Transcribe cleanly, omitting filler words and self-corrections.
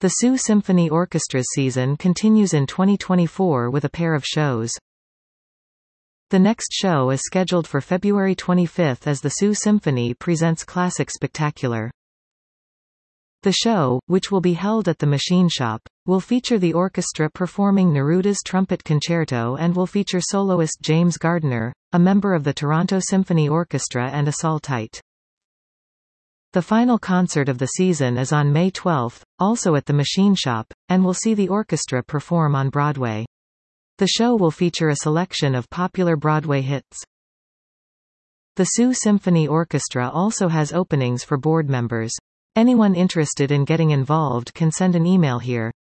The Sioux Symphony Orchestra's season continues in 2024 with a pair of shows. The next show is scheduled for February 25 as the Sioux Symphony presents Classic Spectacular. The show, which will be held at the Machine Shop, will feature the orchestra performing Neruda's Trumpet Concerto and will feature soloist James Gardiner, a member of the Toronto Symphony Orchestra and a Saltite. The final concert of the season is on May 12, also at the Machine Shop, and will see the orchestra perform on Broadway. The show will feature a selection of popular Broadway hits. The Sioux Symphony Orchestra also has openings for board members. Anyone interested in getting involved can send an email here.